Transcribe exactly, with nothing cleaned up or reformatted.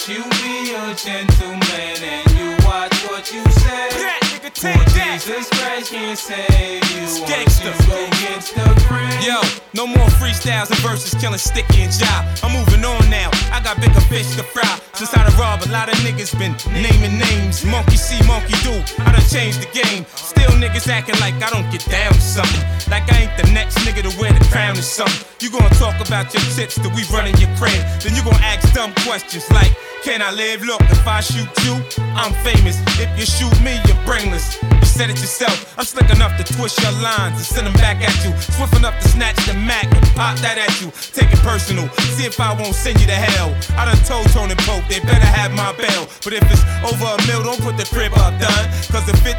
that you be a gentleman and you watch what you say. For Jesus Christ can't save you. Gangsta. Go against the grain. Yo, no more freestyles and verses killing Sticky and Job. I'm moving on now. I got bigger fish to fry. Since I done robbed, a lot of niggas been naming names. Monkey see, monkey do. I done changed the game. Still niggas acting like I don't get down with something. Like I ain't the next nigga to wear the crown or something. You gonna talk about your tits till we run in your crib. Then you gonna ask dumb questions like, can I live? Look, if I shoot you, I'm famous. If you shoot me, you're brainless. You said it yourself. I'm slick enough to twist your lines and send them back at you. Swift enough to snatch the Mac and pop that at you. Take it personal. See if I won't send you to hell. I done told Tony Pope they better have my bail. But if it's over a mill, don't put the crib up, done. Cause if it